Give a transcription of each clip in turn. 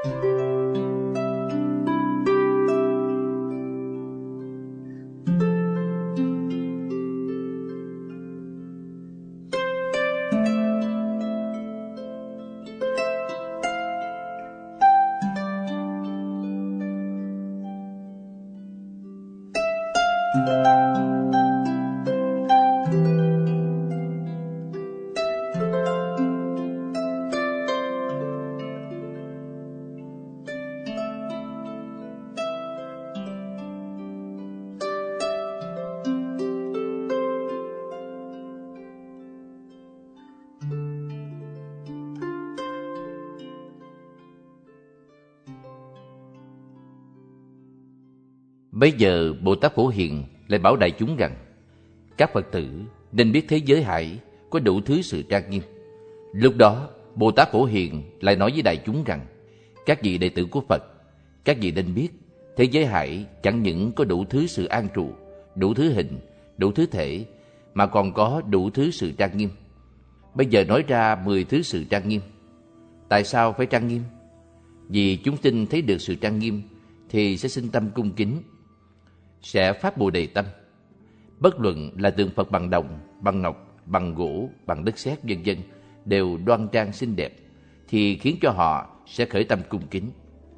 Bây giờ Bồ Tát Phổ Hiền lại bảo đại chúng rằng các Phật tử nên biết thế giới hải có đủ thứ sự trang nghiêm. Lúc đó Bồ Tát Phổ Hiền lại nói với đại chúng rằng các vị đệ tử của Phật, các vị nên biết thế giới hải chẳng những có đủ thứ sự an trụ, đủ thứ hình, đủ thứ thể, mà còn có đủ thứ sự trang nghiêm. Bây giờ nói ra 10 thứ sự trang nghiêm. Tại sao phải trang nghiêm? Vì chúng sinh thấy được sự trang nghiêm thì sẽ sinh tâm cung kính, sẽ phát Bồ Đề tâm. Bất luận là tượng Phật bằng đồng, bằng ngọc, bằng gỗ, bằng đất sét vân vân đều đoan trang xinh đẹp, thì khiến cho họ sẽ khởi tâm cung kính.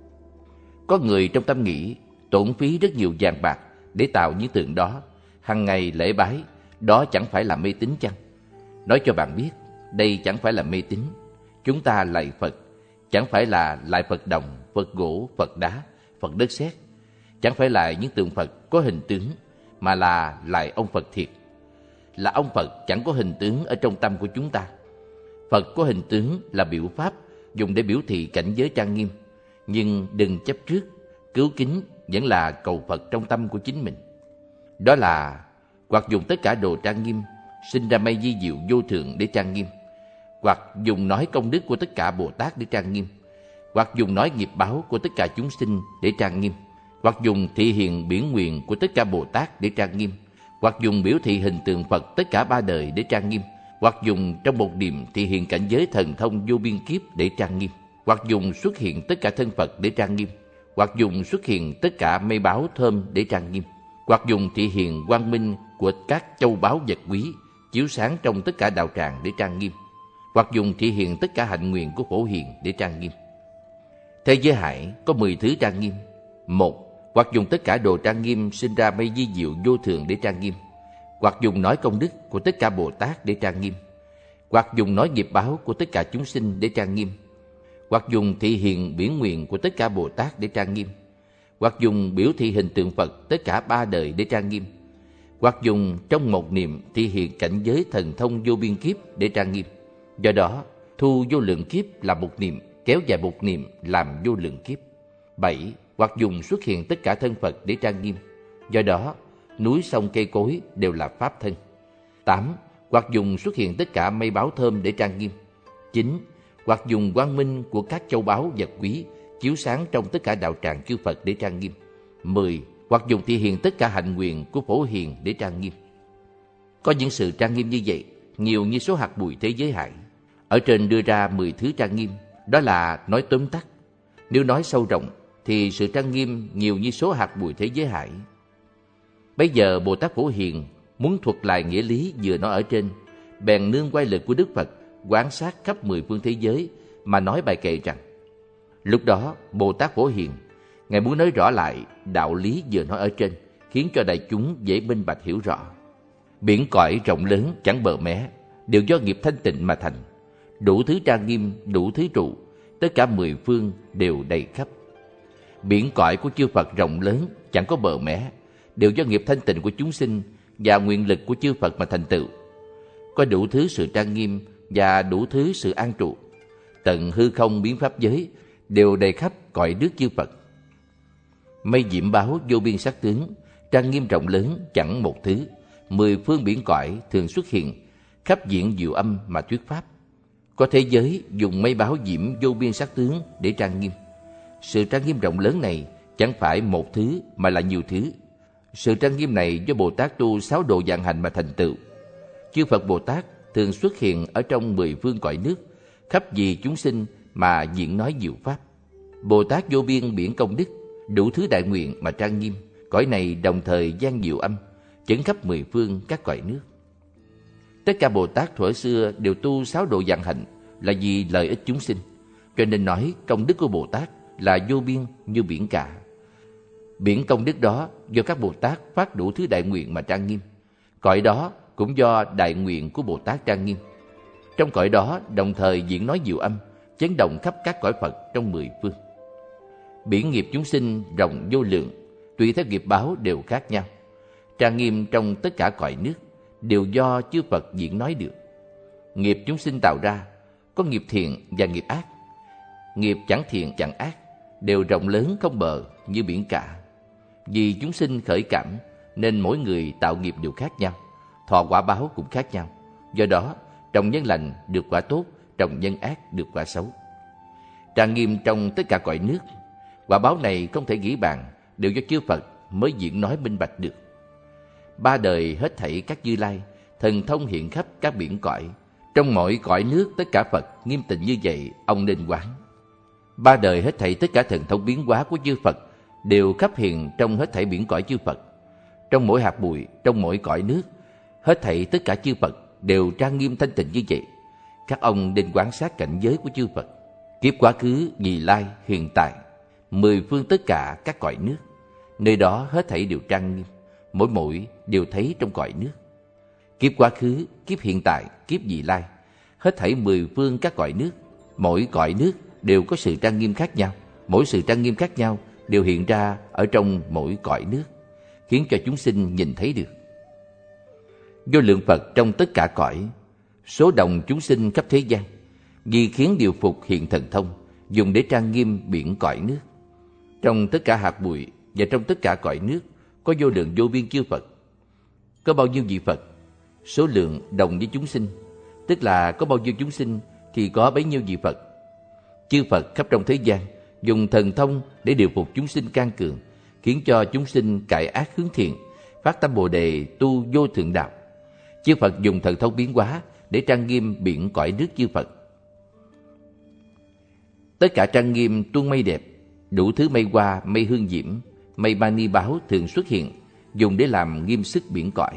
Có người trong tâm nghĩ tổn phí rất nhiều vàng bạc để tạo những tượng đó, hằng ngày lễ bái, đó chẳng phải là mê tín chăng? Nói cho bạn biết, đây chẳng phải là mê tín. Chúng ta lạy Phật chẳng phải là lạy Phật đồng, Phật gỗ, Phật đá, Phật đất sét, chẳng phải là những tượng Phật có hình tướng, mà là lạy ông Phật thiệt. Là ông Phật chẳng có hình tướng ở trong tâm của chúng ta. Phật có hình tướng là biểu pháp dùng để biểu thị cảnh giới trang nghiêm, nhưng đừng chấp trước, cứu kính vẫn là cầu Phật trong tâm của chính mình. Đó là hoặc dùng tất cả đồ trang nghiêm sinh ra mây vi diệu vô thượng để trang nghiêm, hoặc dùng nói công đức của tất cả Bồ Tát để trang nghiêm, hoặc dùng nói nghiệp báo của tất cả chúng sinh để trang nghiêm, hoặc dùng thị hiện biển nguyện của tất cả Bồ Tát để trang nghiêm, hoặc dùng biểu thị hình tượng Phật tất cả ba đời để trang nghiêm, hoặc dùng trong một niệm thị hiện cảnh giới thần thông vô biên kiếp để trang nghiêm, hoặc dùng xuất hiện tất cả thân Phật để trang nghiêm, hoặc dùng xuất hiện tất cả mây báo thơm để trang nghiêm, hoặc dùng thị hiện quang minh của các châu báu vật quý chiếu sáng trong tất cả đạo tràng để trang nghiêm, hoặc dùng thị hiện tất cả hạnh nguyện của Phổ Hiền để trang nghiêm. Thế giới hải có 10 thứ trang nghiêm. 1. Hoặc dùng tất cả đồ trang nghiêm sinh ra mây vi diệu vô thượng để trang nghiêm, hoặc dùng nói công đức của tất cả Bồ Tát để trang nghiêm, hoặc dùng nói nghiệp báo của tất cả chúng sinh để trang nghiêm, hoặc dùng thị hiện biển nguyện của tất cả Bồ Tát để trang nghiêm, hoặc dùng biểu thị hình tượng Phật tất cả ba đời để trang nghiêm, hoặc dùng trong một niệm thị hiện cảnh giới thần thông vô biên kiếp để trang nghiêm. Do đó, thu vô lượng kiếp là một niệm, kéo dài một niệm làm vô lượng kiếp. 7. Hoặc dùng xuất hiện tất cả thân Phật để trang nghiêm. Do đó, núi sông cây cối đều là pháp thân. 8. Hoặc dùng xuất hiện tất cả mây báo thơm để trang nghiêm. 9. Hoặc dùng quang minh của các châu báu vật quý chiếu sáng trong tất cả đạo tràng chư Phật để trang nghiêm. 10. Hoặc dùng thị hiện tất cả hạnh nguyện của Phổ Hiền để trang nghiêm. Có những sự trang nghiêm như vậy, nhiều như số hạt bụi thế giới hải. Ở trên đưa ra 10 thứ trang nghiêm, đó là nói tóm tắt. Nếu nói sâu rộng, thì sự trang nghiêm nhiều như số hạt bụi thế giới hải. Bây giờ Bồ Tát Phổ Hiền muốn thuật lại nghĩa lý vừa nói ở trên, bèn nương quay lực của Đức Phật quan sát khắp 10 phương thế giới mà nói bài kệ rằng: lúc đó Bồ Tát Phổ Hiền, Ngài muốn nói rõ lại đạo lý vừa nói ở trên, khiến cho đại chúng dễ minh bạch hiểu rõ. Biển cõi rộng lớn chẳng bờ mé, đều do nghiệp thanh tịnh mà thành. Đủ thứ trang nghiêm, đủ thứ trụ, tất cả 10 phương đều đầy khắp. Biển cõi của chư Phật rộng lớn chẳng có bờ mé, đều do nghiệp thanh tịnh của chúng sinh và nguyện lực của chư Phật mà thành tựu. Có đủ thứ sự trang nghiêm và đủ thứ sự an trụ. Tận hư không biến pháp giới đều đầy khắp cõi nước chư Phật. Mây diễm báo vô biên sắc tướng, trang nghiêm rộng lớn chẳng một thứ. 10 phương biển cõi thường xuất hiện, khắp diện diệu âm mà thuyết pháp. Có thế giới dùng mây báo diễm vô biên sắc tướng để trang nghiêm. Sự trang nghiêm rộng lớn này chẳng phải một thứ mà là nhiều thứ. Sự trang nghiêm này do Bồ Tát tu 6 độ vạn hạnh mà thành tựu. Chư Phật Bồ Tát thường xuất hiện ở trong 10 phương cõi nước, khắp vì chúng sinh mà diễn nói diệu pháp. Bồ Tát vô biên biển công đức, đủ thứ đại nguyện mà trang nghiêm, cõi này đồng thời gian diệu âm, chấn khắp mười phương các cõi nước. Tất cả Bồ Tát thuở xưa đều tu 6 độ vạn hạnh là vì lợi ích chúng sinh, cho nên nói công đức của Bồ Tát là vô biên như biển cả. Biển công đức đó do các Bồ Tát phát đủ thứ đại nguyện mà trang nghiêm, cõi đó cũng do đại nguyện của Bồ Tát trang nghiêm. Trong cõi đó đồng thời diễn nói diệu âm, chấn động khắp các cõi Phật trong mười phương. Biển nghiệp chúng sinh rộng vô lượng, tùy theo nghiệp báo đều khác nhau, trang nghiêm trong tất cả cõi nước, đều do chư Phật diễn nói được. Nghiệp chúng sinh tạo ra có nghiệp thiện và nghiệp ác. Nghiệp chẳng thiện chẳng ác đều rộng lớn không bờ như biển cả. Vì chúng sinh khởi cảm nên mỗi người tạo nghiệp đều khác nhau, thọ quả báo cũng khác nhau. Do đó trồng nhân lành được quả tốt, trồng nhân ác được quả xấu. Trang nghiêm trong tất cả cõi nước, quả báo này không thể nghĩ bàn, đều do chư Phật mới diễn nói minh bạch được. 3 đời hết thảy các Như Lai, thần thông hiện khắp các biển cõi. Trong mỗi cõi nước tất cả Phật nghiêm tịnh như vậy, ông nên quán. 3 đời hết thảy tất cả thần thông biến hóa của chư Phật đều khắp hiện trong hết thảy biển cõi chư Phật. Trong mỗi hạt bụi, trong mỗi cõi nước, hết thảy tất cả chư Phật đều trang nghiêm thanh tịnh như vậy. Các ông nên quan sát cảnh giới của chư Phật, kiếp quá khứ, vị lai, hiện tại, 10 phương tất cả các cõi nước. Nơi đó hết thảy đều trang nghiêm, mỗi mỗi đều thấy trong cõi nước. Kiếp quá khứ, kiếp hiện tại, kiếp vị lai, hết thảy 10 phương các cõi nước, mỗi cõi nước đều có sự trang nghiêm khác nhau. Mỗi sự trang nghiêm khác nhau đều hiện ra ở trong mỗi cõi nước, khiến cho chúng sinh nhìn thấy được. Vô lượng Phật trong tất cả cõi, số đồng chúng sinh khắp thế gian, vì khiến điều phục hiện thần thông, dùng để trang nghiêm biển cõi nước. Trong tất cả hạt bụi và trong tất cả cõi nước có vô lượng vô biên chư Phật. Có bao nhiêu vị Phật, số lượng đồng với chúng sinh, tức là có bao nhiêu chúng sinh thì có bấy nhiêu vị Phật. Chư Phật khắp trong thế gian dùng thần thông để điều phục chúng sinh can cường, khiến cho chúng sinh cải ác hướng thiện, phát tâm Bồ đề tu vô thượng đạo. Chư Phật dùng thần thông biến hóa để trang nghiêm biển cõi nước chư Phật. Tất cả trang nghiêm tuôn mây đẹp, đủ thứ mây hoa, mây hương diễm, mây mani báo thường xuất hiện, dùng để làm nghiêm sức biển cõi.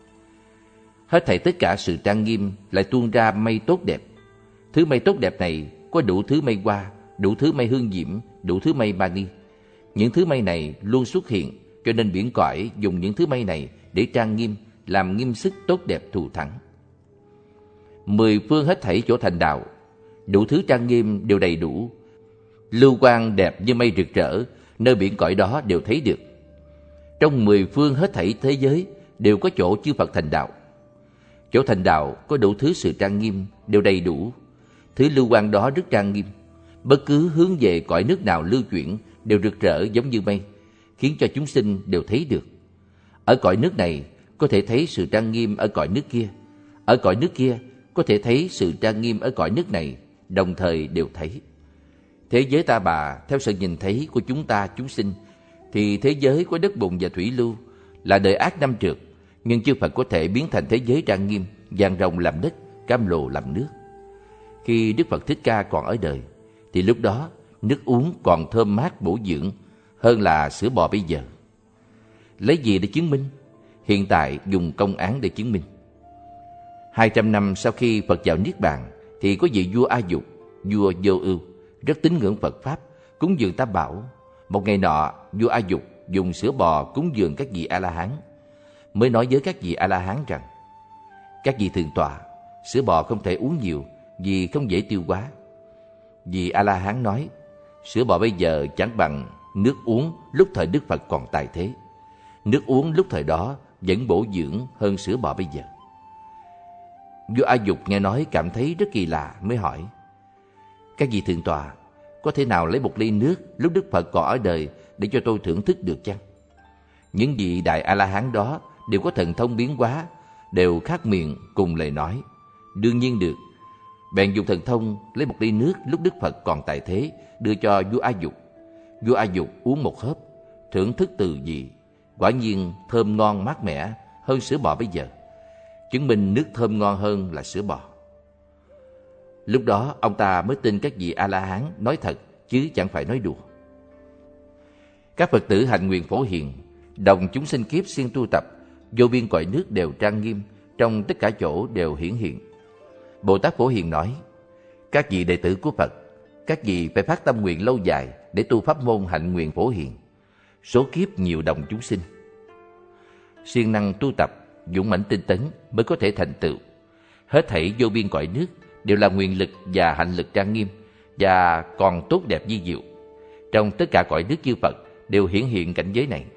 Hết thảy tất cả sự trang nghiêm lại tuôn ra mây tốt đẹp. Thứ mây tốt đẹp này có đủ thứ mây hoa, đủ thứ mây hương diễm, đủ thứ mây mani. Những thứ mây này luôn xuất hiện, cho nên biển cõi dùng những thứ mây này để trang nghiêm, làm nghiêm sức tốt đẹp thù thắng. 10 phương hết thảy chỗ thành đạo, đủ thứ trang nghiêm đều đầy đủ. Lưu quang đẹp như mây rực rỡ, nơi biển cõi đó đều thấy được. Trong 10 phương hết thảy thế giới đều có chỗ chư Phật thành đạo. Chỗ thành đạo có đủ thứ sự trang nghiêm đều đầy đủ. Thứ lưu quang đó rất trang nghiêm, bất cứ hướng về cõi nước nào lưu chuyển đều rực rỡ giống như mây, khiến cho chúng sinh đều thấy được. Ở cõi nước này có thể thấy sự trang nghiêm ở cõi nước kia, ở cõi nước kia có thể thấy sự trang nghiêm ở cõi nước này, đồng thời đều thấy. Thế giới ta bà theo sự nhìn thấy của chúng ta chúng sinh, thì thế giới của đất bùn và thủy lưu là đời ác năm trượt, nhưng chư Phật có thể biến thành thế giới trang nghiêm, vàng rồng làm đất, cam lồ làm nước. Khi Đức Phật Thích Ca còn ở đời, thì lúc đó nước uống còn thơm mát bổ dưỡng hơn là sữa bò bây giờ. Lấy gì để chứng minh? Hiện tại dùng công án để chứng minh. 200 năm sau khi Phật vào Niết Bàn, thì có vị vua A Dục, vua Vô Ưu, rất tín ngưỡng Phật Pháp, cúng dường Tam Bảo. Một ngày nọ, vua A Dục dùng sữa bò cúng dường các vị A-la-hán, mới nói với các vị A-la-hán rằng: các vị thượng tọa, sữa bò không thể uống nhiều vì không dễ tiêu hóa. Vị A-la-hán nói: sữa bò bây giờ chẳng bằng nước uống lúc thời Đức Phật còn tại thế. Nước uống lúc thời đó vẫn bổ dưỡng hơn sữa bò bây giờ. Vua A Dục nghe nói cảm thấy rất kỳ lạ, mới hỏi: các vị thượng tọa, có thể nào lấy một ly nước lúc Đức Phật còn ở đời để cho tôi thưởng thức được chăng? Những vị đại A-la-hán đó đều có thần thông biến hóa, đều khác miệng cùng lời nói: đương nhiên được. Bèn dùng thần thông lấy một ly nước lúc Đức Phật còn tại thế, đưa cho vua A Dục. Vua A Dục uống một hớp, thưởng thức từ vị, quả nhiên thơm ngon mát mẻ hơn sữa bò bây giờ, chứng minh nước thơm ngon hơn là sữa bò. Lúc đó ông ta mới tin các vị A-la-hán nói thật, chứ chẳng phải nói đùa. Các Phật tử hành nguyện Phổ Hiền, đồng chúng sinh kiếp siêng tu tập, vô biên cõi nước đều trang nghiêm, trong tất cả chỗ đều hiển hiện. Bồ Tát Phổ Hiền nói: các vị đệ tử của Phật, các vị phải phát tâm nguyện lâu dài để tu pháp môn hạnh nguyện Phổ Hiền, số kiếp nhiều đồng chúng sinh. Siêng năng tu tập, dũng mãnh tinh tấn mới có thể thành tựu. Hết thảy vô biên cõi nước đều là nguyện lực và hạnh lực trang nghiêm và còn tốt đẹp vi diệu. Trong tất cả cõi nước chư Phật đều hiển hiện cảnh giới này.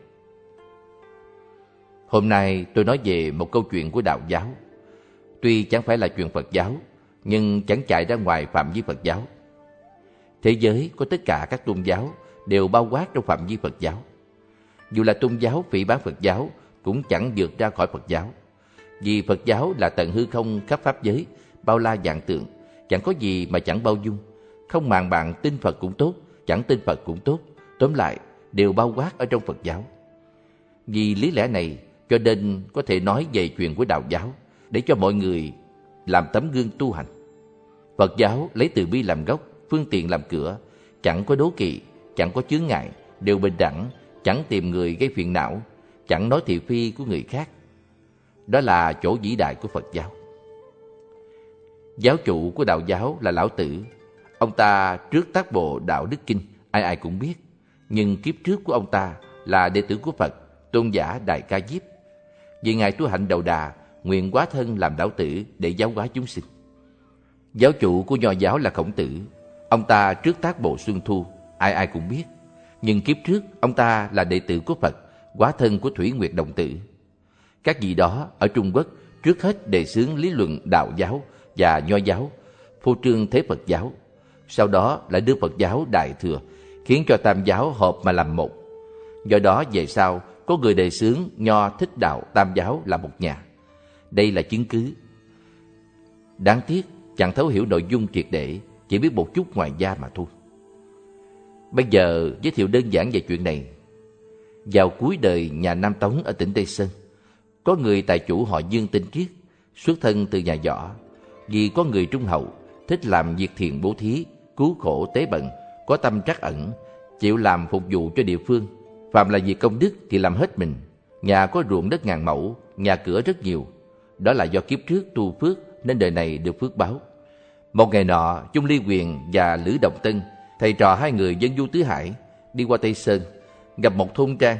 Hôm nay tôi nói về một câu chuyện của đạo giáo. Tuy chẳng phải là chuyện Phật giáo, nhưng chẳng chạy ra ngoài phạm vi Phật giáo. Thế giới có tất cả các tôn giáo đều bao quát trong phạm vi Phật giáo. Dù là tôn giáo phỉ báng Phật giáo cũng chẳng vượt ra khỏi Phật giáo. Vì Phật giáo là tận hư không khắp pháp giới, bao la vạn tượng, chẳng có gì mà chẳng bao dung. Không màng bạn tin Phật cũng tốt, chẳng tin Phật cũng tốt, tóm lại đều bao quát ở trong Phật giáo. Vì lý lẽ này cho nên có thể nói về chuyện của đạo giáo để cho mọi người làm tấm gương tu hành. Phật giáo lấy từ bi làm gốc, phương tiện làm cửa, chẳng có đố kỵ, chẳng có chướng ngại, đều bình đẳng, chẳng tìm người gây phiền não, chẳng nói thị phi của người khác. Đó là chỗ vĩ đại của Phật giáo. Giáo chủ của đạo giáo là Lão Tử. Ông ta trước tác bộ Đạo Đức Kinh, ai ai cũng biết. Nhưng kiếp trước của ông ta là đệ tử của Phật, tôn giả Đại Ca Diếp. Vì ngài tu hạnh đầu đà, nguyện hóa thân làm Lão Tử để giáo hóa chúng sinh. Giáo chủ của Nho giáo là Khổng Tử. Ông ta trước tác bộ Xuân Thu, ai ai cũng biết. Nhưng kiếp trước ông ta là đệ tử của Phật, hóa thân của Thủy Nguyệt Đồng Tử. Các vị đó ở Trung Quốc trước hết đề xướng lý luận đạo giáo và Nho giáo, phô trương thế Phật giáo. Sau đó lại đưa Phật giáo Đại Thừa, khiến cho tam giáo hợp mà làm một. Do đó về sau có người đề xướng Nho Thích Đạo tam giáo là một nhà. Đây là chứng cứ. Đáng tiếc chẳng thấu hiểu nội dung triệt để, chỉ biết một chút ngoài da mà thôi. Bây giờ giới thiệu đơn giản về chuyện này. Vào cuối đời nhà Nam Tống ở tỉnh Tây Sơn, có người tài chủ họ Dương tên Triết, xuất thân từ nhà võ. Vì có người trung hậu, thích làm việc thiện bố thí, cứu khổ tế bần, có tâm trắc ẩn, chịu làm phục vụ cho địa phương. Phạm là việc công đức thì làm hết mình. Nhà có ruộng đất ngàn mẫu, nhà cửa rất nhiều. Đó là do kiếp trước tu phước nên đời này được phước báo. Một ngày nọ, Chung Ly Quyền và Lữ Đồng Tân, thầy trò hai người dân du tứ hải, đi qua Tây Sơn, gặp một thôn trang.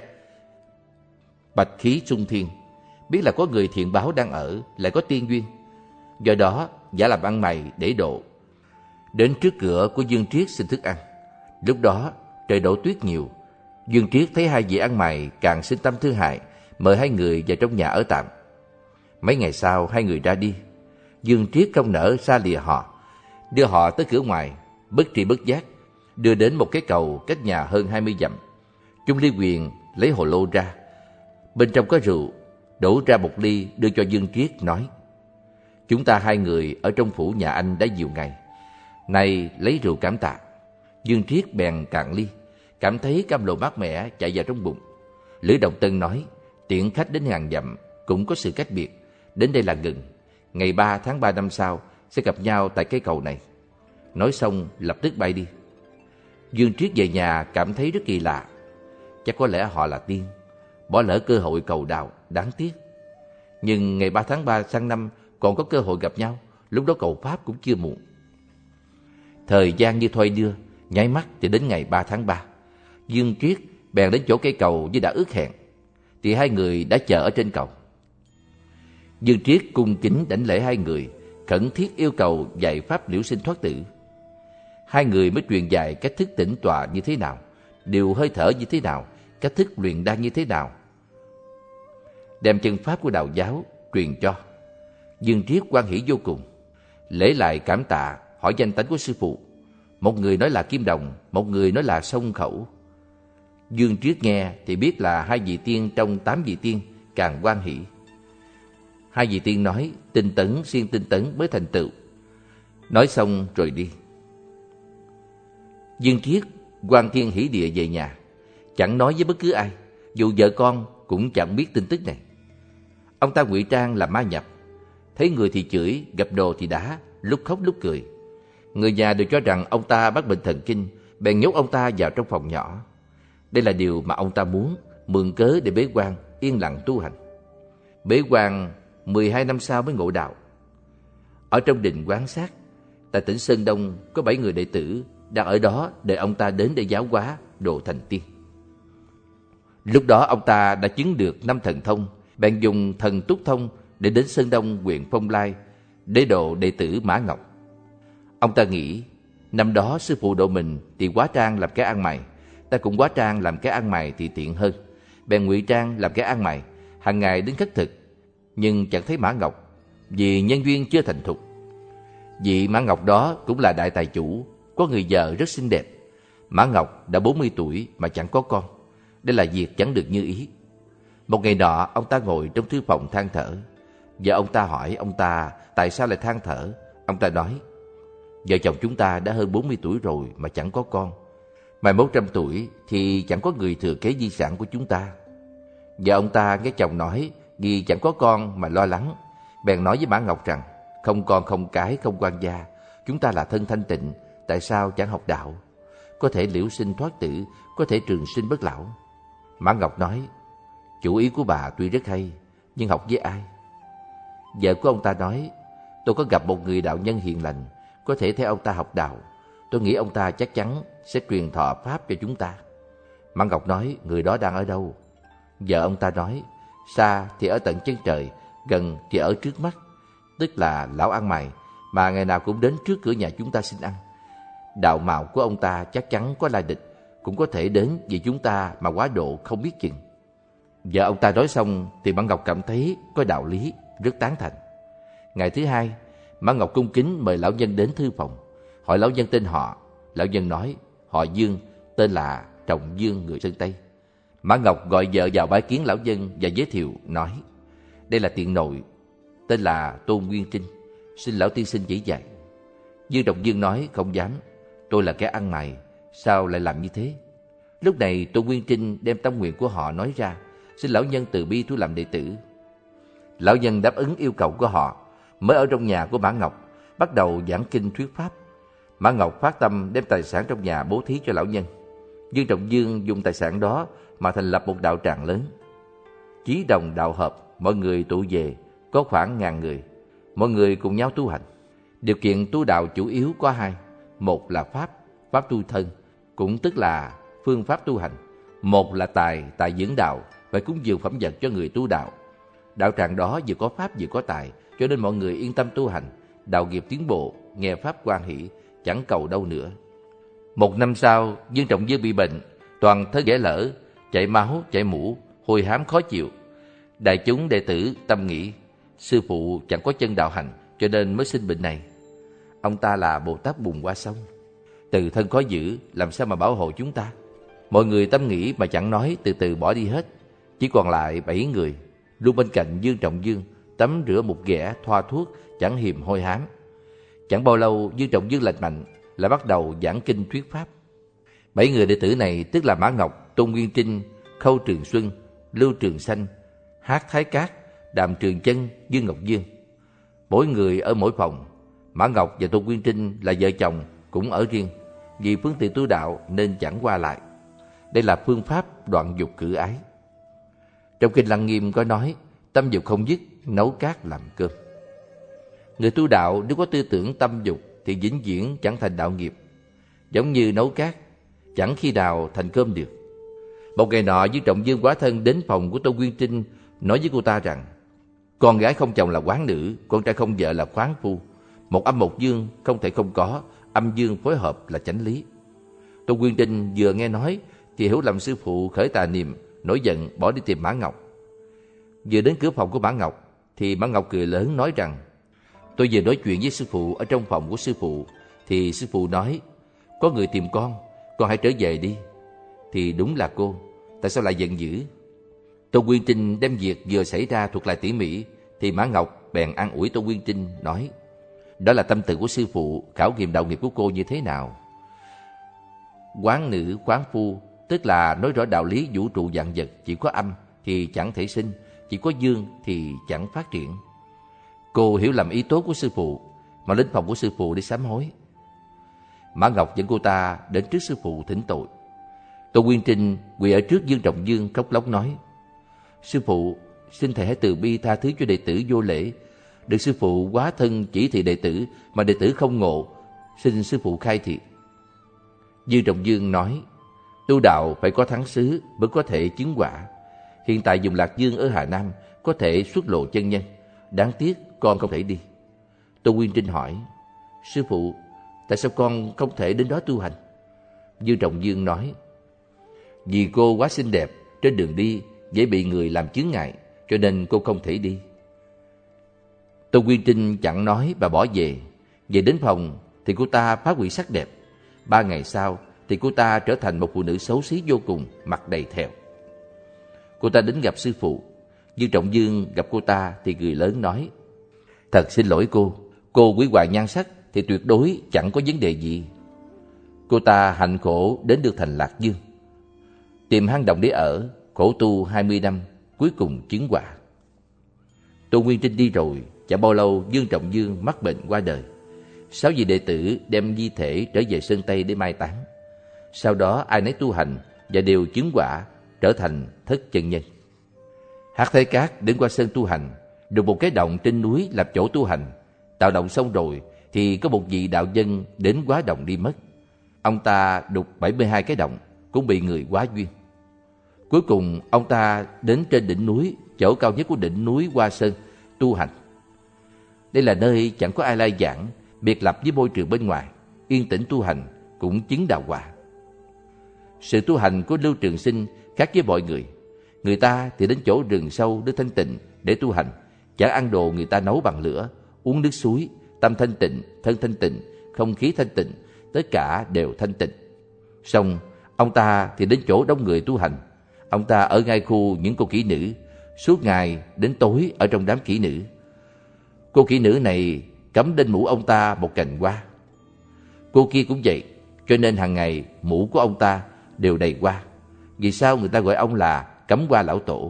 Bạch khí sung thiên, biết là có người thiện báo đang ở, lại có tiên duyên. Do đó, giả làm ăn mày để độ. Đến trước cửa của Dương Triết xin thức ăn. Lúc đó, trời đổ tuyết nhiều. Dương Triết thấy hai vị ăn mày càng sinh tâm thương hại, mời hai người vào trong nhà ở tạm. Mấy ngày sau, hai người ra đi. Dương Triết không nỡ xa lìa họ, đưa họ tới cửa ngoài, bất tri bất giác đưa đến một cái cầu cách nhà hơn 20 dặm. Chung Ly Quyền lấy hồ lô ra, bên trong có rượu, đổ ra một ly đưa cho Dương Triết, nói: chúng ta hai người ở trong phủ nhà anh đã nhiều ngày, nay lấy rượu cảm tạ. Dương Triết bèn cạn ly, cảm thấy cam lộ mát mẻ chạy vào trong bụng. Lữ Đồng Tân nói: tiễn khách đến ngàn dặm cũng có sự cách biệt, đến đây là gần. Ngày 3 tháng 3 năm sau sẽ gặp nhau tại cây cầu này. Nói xong lập tức bay đi. Dương Triết về nhà cảm thấy rất kỳ lạ. Chắc có lẽ họ là tiên, bỏ lỡ cơ hội cầu đào, đáng tiếc. Nhưng ngày 3 tháng 3 sang năm còn có cơ hội gặp nhau, lúc đó cầu pháp cũng chưa muộn. Thời gian như thoi đưa, nháy mắt thì đến ngày 3 tháng 3. Dương Triết bèn đến chỗ cây cầu như đã ước hẹn, thì hai người đã chờ ở trên cầu. Dương Triết cung kính đảnh lễ hai người, khẩn thiết yêu cầu dạy pháp liễu sinh thoát tử. Hai người mới truyền dạy cách thức tĩnh tọa như thế nào, điều hơi thở như thế nào, cách thức luyện đan như thế nào, đem chân pháp của đạo giáo truyền cho. Dương Triết hoan hỷ vô cùng, lễ lại cảm tạ, hỏi danh tánh của sư phụ. Một người nói là Kim Đồng, một người nói là Sông Khẩu. Dương Triết nghe thì biết là hai vị tiên trong 8 vị tiên, càng hoan hỷ. Hai vị tiên nói: tinh tấn xuyên tinh tấn mới thành tựu. Nói xong rồi đi. Dương Triết hoan thiên hỷ địa về nhà, chẳng nói với bất cứ ai, dù vợ con cũng chẳng biết tin tức này. Ông ta ngụy trang làm ma nhập, thấy người thì chửi, gặp đồ thì đá, lúc khóc lúc cười. Người nhà đều cho rằng ông ta mắc bệnh thần kinh, bèn nhốt ông ta vào trong phòng nhỏ. Đây là điều mà ông ta muốn, mượn cớ để bế quan yên lặng tu hành. Bế quan 12 năm sau mới ngộ đạo. Ở trong đình Quán Sát, tại tỉnh Sơn Đông có 7 người đệ tử đang ở đó đợi ông ta đến để giáo hóa, độ thành tiên. Lúc đó ông ta đã chứng được 5 thần thông, bèn dùng thần túc thông để đến Sơn Đông huyện Phong Lai để độ đệ tử Mã Ngọc. Ông ta nghĩ, năm đó sư phụ độ mình thì hóa trang làm kẻ ăn mày, ta cũng hóa trang làm kẻ ăn mày thì tiện hơn. Bèn ngụy trang làm kẻ ăn mày, hàng ngày đến khất thực, nhưng chẳng thấy Mã Ngọc vì nhân duyên chưa thành thục. Vị Mã Ngọc đó cũng là đại tài chủ, có người vợ rất xinh đẹp. Mã Ngọc đã 40 tuổi mà chẳng có con. Đây là việc chẳng được như ý. Một ngày nọ, ông ta ngồi trong thư phòng than thở. Vợ ông ta hỏi ông ta tại sao lại than thở. Ông ta nói, vợ chồng chúng ta đã hơn 40 tuổi rồi mà chẳng có con. Mai mốt 100 tuổi thì chẳng có người thừa kế di sản của chúng ta. Vợ ông ta nghe chồng nói vì chẳng có con mà lo lắng, bèn nói với Mã Ngọc rằng, không con không cái không quan gia, chúng ta là thân thanh tịnh, tại sao chẳng học đạo? Có thể liễu sinh thoát tử, có thể trường sinh bất lão. Mã Ngọc nói, chủ ý của bà tuy rất hay, nhưng học với ai? Vợ của ông ta nói, tôi có gặp một người đạo nhân hiền lành, có thể theo ông ta học đạo. Tôi nghĩ ông ta chắc chắn sẽ truyền thọ pháp cho chúng ta. Mã Ngọc nói, người đó đang ở đâu? Vợ ông ta nói, xa thì ở tận chân trời, gần thì ở trước mắt, tức là lão ăn mày mà ngày nào cũng đến trước cửa nhà chúng ta xin ăn. Đạo mạo của ông ta chắc chắn có lai lịch, cũng có thể đến vì chúng ta mà quá độ không biết chừng. Vợ ông ta nói xong thì Mã Ngọc cảm thấy có đạo lý, rất tán thành. Ngày thứ hai, Mã Ngọc cung kính mời lão nhân đến thư phòng, hỏi lão nhân tên họ. Lão nhân nói, họ Dương, tên là Trọng Dương người Sơn Tây. Mã Ngọc gọi vợ vào bái kiến lão nhân và giới thiệu, nói, đây là tiện nội, tên là Tôn Nguyên Trinh, xin lão tiên sinh chỉ dạy. Dương Trọng Dương nói, không dám, tôi là kẻ ăn mày, sao lại làm như thế? Lúc này Tôn Nguyên Trinh đem tâm nguyện của họ nói ra, xin lão nhân từ bi thu làm đệ tử. Lão nhân đáp ứng yêu cầu của họ, mới ở trong nhà của Mã Ngọc, bắt đầu giảng kinh thuyết pháp. Mã Ngọc phát tâm đem tài sản trong nhà bố thí cho lão nhân. Dương Trọng Dương dùng tài sản đó mà thành lập một đạo tràng lớn. Chí đồng đạo hợp, mọi người tụ về, có khoảng 1000 người. Mọi người cùng nhau tu hành. Điều kiện tu đạo chủ yếu có hai. Một là pháp tu thân, cũng tức là phương pháp tu hành. Một là tài dưỡng đạo, phải cúng dường phẩm vật cho người tu đạo. Đạo tràng đó vừa có pháp vừa có tài, cho nên mọi người yên tâm tu hành, đạo nghiệp tiến bộ, nghe pháp hoan hỷ, chẳng cầu đâu nữa. 1 năm sau, Dương Trọng Dương bị bệnh, toàn thân ghẻ lở, chảy máu, chảy mũ, hôi hám khó chịu. Đại chúng đệ tử tâm nghĩ, sư phụ chẳng có chân đạo hành, cho nên mới sinh bệnh này. Ông ta là Bồ Tát bùn qua sông, từ thân khó giữ, làm sao mà bảo hộ chúng ta? Mọi người tâm nghĩ mà chẳng nói, từ từ bỏ đi hết. Chỉ còn lại 7 người, luôn bên cạnh Dương Trọng Dương, tắm rửa một ghẻ, thoa thuốc, chẳng hiềm hôi hám. Chẳng bao lâu, Dương Trọng Dương lành mạnh, lại bắt đầu giảng kinh thuyết pháp. 7 người đệ tử này tức là Mã Ngọc, Tôn Nguyên Trinh, Khâu Trường Xuân, Lưu Trường Sanh, Hát Thái Cát, Đàm Trường Chân, Dương Ngọc Dương. Mỗi người ở mỗi phòng. Mã Ngọc và Tôn Nguyên Trinh là vợ chồng, cũng ở riêng. Vì phương tiện tu đạo nên chẳng qua lại. Đây là phương pháp đoạn dục cử ái. Trong kinh Lăng Nghiêm có nói, tâm dục không dứt, nấu cát làm cơm. Người tu đạo nếu có tư tưởng tâm dục thì vĩnh viễn chẳng thành đạo nghiệp. Giống như nấu cát, chẳng khi nào thành cơm được. Một ngày nọ, Dương Trọng Dương hóa thân đến phòng của Tôn Nguyên Trinh, nói với cô ta rằng, con gái không chồng là quán nữ, con trai không vợ là khoáng phu. Một âm một dương không thể không có, âm dương phối hợp là chánh lý. Tôn Nguyên Trinh vừa nghe nói thì hiểu lầm sư phụ, khởi tà niệm, nổi giận bỏ đi tìm Mã Ngọc. Vừa đến cửa phòng của Mã Ngọc thì Mã Ngọc cười lớn nói rằng, tôi vừa nói chuyện với sư phụ ở trong phòng của sư phụ thì sư phụ nói, có người tìm con hãy trở về đi. Thì đúng là cô, tại sao lại giận dữ? Tôn Nguyên Trinh đem việc vừa xảy ra thuật lại tỉ mỉ, thì Mã Ngọc bèn an ủi Tôn Nguyên Trinh nói, đó là tâm tự của sư phụ, khảo nghiệm đạo nghiệp của cô như thế nào. Quán nữ, quán phu, tức là nói rõ đạo lý vũ trụ vạn vật, chỉ có âm thì chẳng thể sinh, chỉ có dương thì chẳng phát triển. Cô hiểu lầm ý tốt của sư phụ, mà đến phòng của sư phụ để sám hối. Mã Ngọc dẫn cô ta đến trước sư phụ thỉnh tội. Tô Nguyên Trinh quỳ ở trước Dương Trọng Dương khóc lóc nói: Sư phụ, xin thầy hãy từ bi tha thứ cho đệ tử vô lễ. Được sư phụ quá thân chỉ thị đệ tử mà đệ tử không ngộ, xin sư phụ khai thị. Dương Trọng Dương nói: Tu đạo phải có thắng xứ mới có thể chứng quả. Hiện tại vùng Lạc Dương ở Hà Nam có thể xuất lộ chân nhân, đáng tiếc con không thể đi. Tô Nguyên Trinh hỏi: Sư phụ, tại sao con không thể đến đó tu hành? Dương Trọng Dương nói: Vì cô quá xinh đẹp, trên đường đi dễ bị người làm chướng ngại, cho nên cô không thể đi. Tô Nguyên Trinh chẳng nói và bỏ về. Về đến phòng thì cô ta phá hủy sắc đẹp. 3 ngày sau thì cô ta trở thành một phụ nữ xấu xí vô cùng, mặt đầy thẹo. Cô ta đến gặp sư phụ. Dương Trọng Dương gặp cô ta thì cười lớn nói: Thật xin lỗi cô quý hoài nhan sắc thì tuyệt đối chẳng có vấn đề gì. Cô ta hạnh khổ đến được thành Lạc Dương, tìm hang động để ở, khổ tu 20 năm, cuối cùng chứng quả. Tô Nguyên Trinh đi rồi, chẳng bao lâu Dương Trọng Dương mắc bệnh qua đời. 6 vị đệ tử đem di thể trở về Sơn Tây để mai táng. Sau đó ai nấy tu hành và đều chứng quả, trở thành thất chân nhân. Hắc Thái Cát đến Hoa Sơn tu hành, được một cái động trên núi làm chỗ tu hành. Tạo động xong rồi thì có một vị đạo dân đến hóa động đi mất. Ông ta đục 72 cái động, cũng bị người quá duyên. Cuối cùng ông ta đến trên đỉnh núi, chỗ cao nhất của đỉnh núi Hoa Sơn, tu hành. Đây là nơi chẳng có ai lai giảng, biệt lập với môi trường bên ngoài, yên tĩnh tu hành, cũng chứng đạo quả. Sự tu hành của Lưu Trường Sinh khác với mọi người. Người ta thì đến chỗ rừng sâu để thanh tịnh để tu hành, chẳng ăn đồ người ta nấu bằng lửa, uống nước suối, tâm thanh tịnh, thân thanh tịnh, không khí thanh tịnh, tất cả đều thanh tịnh. Xong, ông ta thì đến chỗ đông người tu hành. Ông ta ở ngay khu những cô kỹ nữ, suốt ngày đến tối ở trong đám kỹ nữ. Cô kỹ nữ này cắm lên mũ ông ta một cành hoa. Cô kia cũng vậy, cho nên hàng ngày mũ của ông ta đều đầy hoa. Vì sao người ta gọi ông là Cắm Hoa Lão Tổ?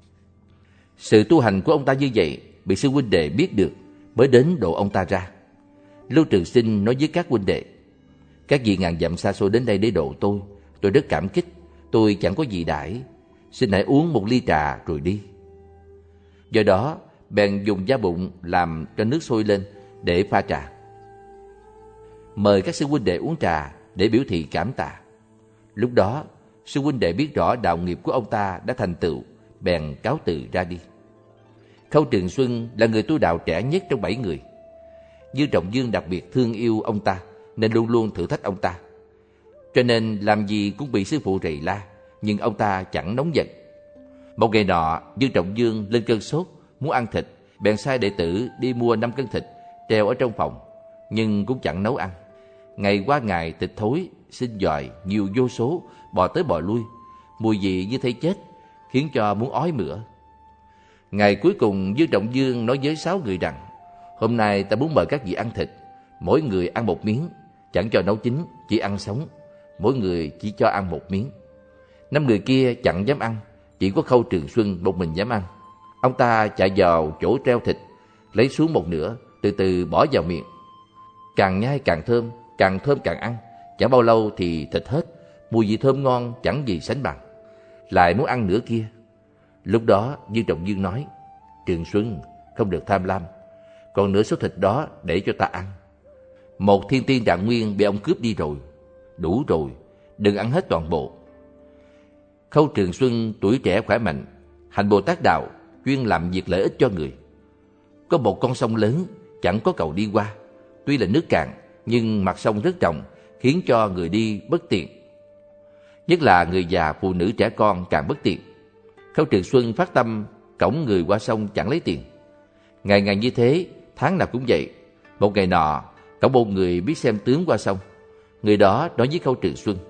Sự tu hành của ông ta như vậy bị sư huynh đệ biết được, mới đến độ ông ta ra. Lưu Trường Sinh nói với các huynh đệ: Các vị ngàn dặm xa xôi đến đây để độ tôi rất cảm kích. Tôi chẳng có gì đãi, xin hãy uống một ly trà rồi đi. Do đó bèn dùng da bụng làm cho nước sôi lên để pha trà, mời các sư huynh đệ uống trà để biểu thị cảm tạ. Lúc đó sư huynh đệ biết rõ đạo nghiệp của ông ta đã thành tựu, bèn cáo từ ra đi. Khâu Trường Xuân là người tu đạo trẻ nhất trong 7 người. Dương Trọng Dương đặc biệt thương yêu ông ta, nên luôn luôn thử thách ông ta. Cho nên làm gì cũng bị sư phụ rầy la, nhưng ông ta chẳng nóng giận. Một ngày nọ, Dương Trọng Dương lên cơn sốt, muốn ăn thịt, bèn sai đệ tử đi mua 5 cân thịt, treo ở trong phòng, nhưng cũng chẳng nấu ăn. Ngày qua ngày thịt thối, sinh giòi nhiều vô số, bò tới bò lui, mùi vị như thấy chết, khiến cho muốn ói mửa. Ngày cuối cùng, Dương Trọng Dương nói với 6 người rằng: Hôm nay ta muốn mời các vị ăn thịt, mỗi người ăn 1 miếng, chẳng cho nấu chín, chỉ ăn sống, mỗi người chỉ cho ăn 1 miếng. 5 người kia chẳng dám ăn, chỉ có Khâu Trường Xuân một mình dám ăn. Ông ta chạy vào chỗ treo thịt, lấy xuống một nửa, từ từ bỏ vào miệng. Càng nhai càng thơm càng ăn. Chẳng bao lâu thì thịt hết, mùi vị thơm ngon chẳng gì sánh bằng. Lại muốn ăn nửa kia. Lúc đó Dương Trọng Dương nói: Trường Xuân, không được tham lam, còn nửa số thịt đó để cho ta ăn. Một thiên tiên Trạng Nguyên bị ông cướp đi rồi, đủ rồi, đừng ăn hết toàn bộ. Khâu Trường Xuân tuổi trẻ khỏe mạnh, hành Bồ Tát đạo, chuyên làm việc lợi ích cho người. Có một con sông lớn, chẳng có cầu đi qua. Tuy là nước cạn, nhưng mặt sông rất rộng, khiến cho người đi bất tiện. Nhất là người già, phụ nữ, trẻ con càng bất tiện. Khâu Trường Xuân phát tâm cõng người qua sông chẳng lấy tiền. Ngày ngày như thế, tháng nào cũng vậy. Một ngày nọ, cõng một người biết xem tướng qua sông. Người đó nói với Khâu Trường Xuân: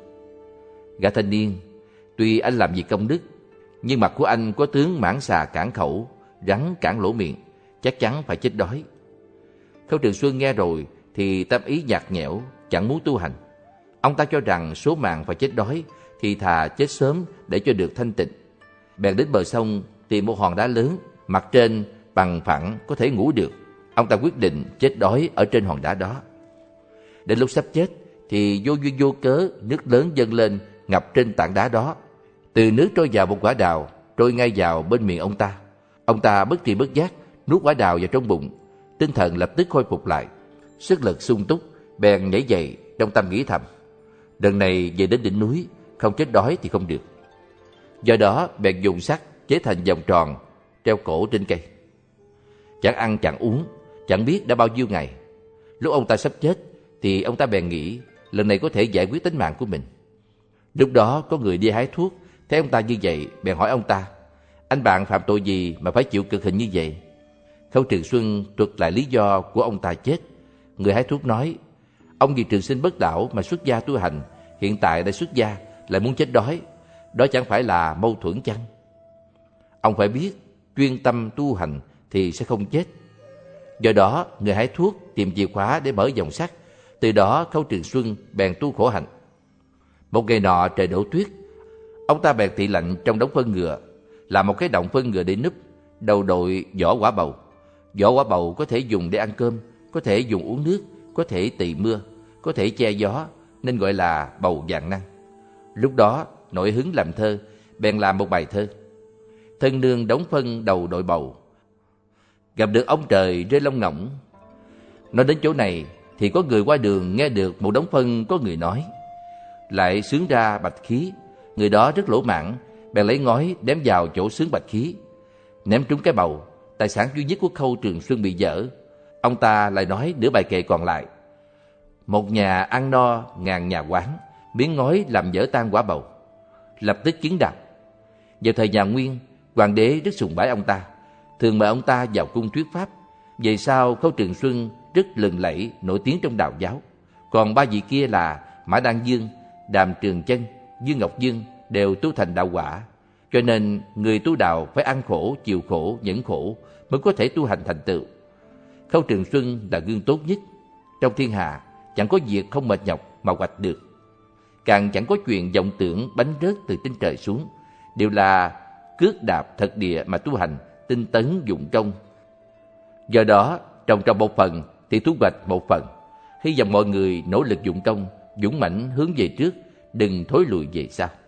Gã thanh niên, tuy anh làm việc công đức, nhưng mặt của anh có tướng mãng xà cản khẩu, rắn cản lỗ miệng, chắc chắn phải chết đói. Khâu Trường Xuân nghe rồi thì tâm ý nhạt nhẽo, chẳng muốn tu hành. Ông ta cho rằng số mạng phải chết đói thì thà chết sớm để cho được thanh tịnh. Bèn đến bờ sông tìm một hòn đá lớn, mặt trên bằng phẳng có thể ngủ được. Ông ta quyết định chết đói ở trên hòn đá đó. Đến lúc sắp chết, thì vô duyên vô cớ nước lớn dâng lên ngập trên tảng đá đó. Từ nước trôi vào một quả đào, trôi ngay vào bên miệng ông ta. Ông ta bất tri bất giác nuốt quả đào vào trong bụng, tinh thần lập tức khôi phục lại, sức lực sung túc, bèn nhảy dậy, trong tâm nghĩ thầm: lần này về đến đỉnh núi, không chết đói thì không được. Do đó bèn dùng sắt chế thành vòng tròn treo cổ trên cây. Chẳng ăn chẳng uống, chẳng biết đã bao nhiêu ngày. Lúc ông ta sắp chết thì ông ta bèn nghĩ lần này có thể giải quyết tính mạng của mình. Lúc đó có người đi hái thuốc, thấy ông ta như vậy bèn hỏi ông ta: anh bạn phạm tội gì mà phải chịu cực hình như vậy? Khâu Trường Xuân thuật lại lý do của ông ta chết. Người hái thuốc nói: ông vì trường sinh bất đạo mà xuất gia tu hành, hiện tại đã xuất gia lại muốn chết đói, đó chẳng phải là mâu thuẫn chăng? Ông phải biết chuyên tâm tu hành thì sẽ không chết. Do đó người hái thuốc tìm chìa khóa để mở vòng sắt. Từ đó Khâu Trường Xuân bèn tu khổ hạnh. Một ngày nọ trời đổ tuyết, ông ta bèn tị lạnh trong đống phân ngựa, làm một cái động phân ngựa để núp, đầu đội vỏ quả bầu. Vỏ quả bầu có thể dùng để ăn cơm, có thể dùng uống nước, có thể tì mưa, có thể che gió, nên gọi là bầu vạn năng. Lúc đó nổi hứng làm thơ, bèn làm một bài thơ: thân nương đóng phân đầu đội bầu, gặp được ông trời rơi lông ngỗng. Nói đến chỗ này thì có người qua đường nghe được một đống phân có người nói, lại xướng ra bạch khí. Người đó rất lỗ mãn, bèn lấy ngói ném vào chỗ xướng bạch khí. Ném trúng cái bầu, tài sản duy nhất của Khâu Trường Xuân bị dở. Ông ta lại nói nửa bài kệ còn lại: một nhà ăn no ngàn nhà quán, miếng ngói làm dở tan quả bầu. Lập tức chứng đạo. Vào thời nhà Nguyên, hoàng đế rất sùng bái ông ta, thường mời ông ta vào cung thuyết pháp. Về sau Khâu Trường Xuân rất lừng lẫy, nổi tiếng trong đạo giáo. Còn ba vị kia là Mã Đăng Dương, Đàm Trường Chân, Dương Ngọc Dương đều tu thành đạo quả. Cho nên người tu đạo phải ăn khổ, chịu khổ, nhẫn khổ mới có thể tu hành thành tựu. Khâu Trường Xuân là gương tốt nhất. Trong thiên hạ chẳng có việc không mệt nhọc mà hoạch được, càng chẳng có chuyện vọng tưởng bánh rớt từ trên trời xuống. Đều là cước đạp thật địa mà tu hành, tinh tấn dụng công. Do đó trồng một phần thì thu hoạch một phần. Hy vọng mọi người nỗ lực dụng công, dũng mãnh hướng về trước, đừng thối lùi về sau.